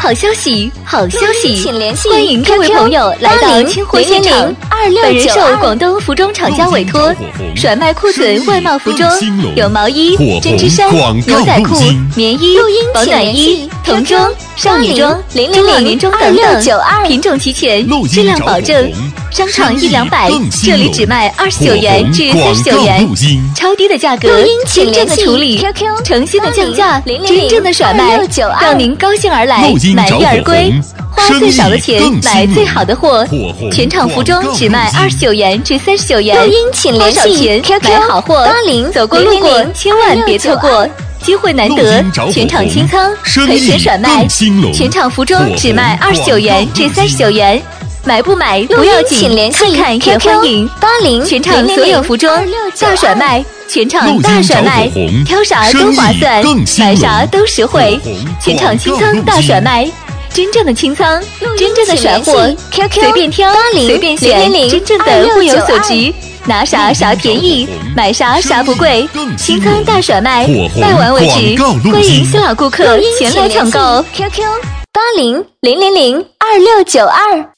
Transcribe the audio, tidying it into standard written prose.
好消息，好消息！ 请联系欢迎各位朋友来到清货现场。本人受广东服装厂家委托，甩卖库存外贸服装，有毛衣、针织衫、牛仔裤、棉衣、保暖衣、童装、少女装、中老年装等等，品种齐全，质量保证。商场1两百，这里只卖29元至39元，超低的价格，真正的处理，诚心的降价，真正的甩卖，让您高兴而来，满意而归。花最少的钱买最好的货，全场服装只卖29元至39元。花少钱买好货，走过路过千万别错过，机会难得，全场清仓，赔钱甩卖，全场服装只卖29元至39元。买不买不要紧，看看也欢迎。全场所有服装大甩卖，全场大甩卖，挑啥都划算，买啥都实惠。全场清仓大甩卖，真正的清仓，真正的甩货，随便挑，随便选，真正的物有所值。拿啥啥便宜，买啥啥不贵，清仓大甩卖，卖完为止。欢迎新老顾客前来抢购。QQ80002692。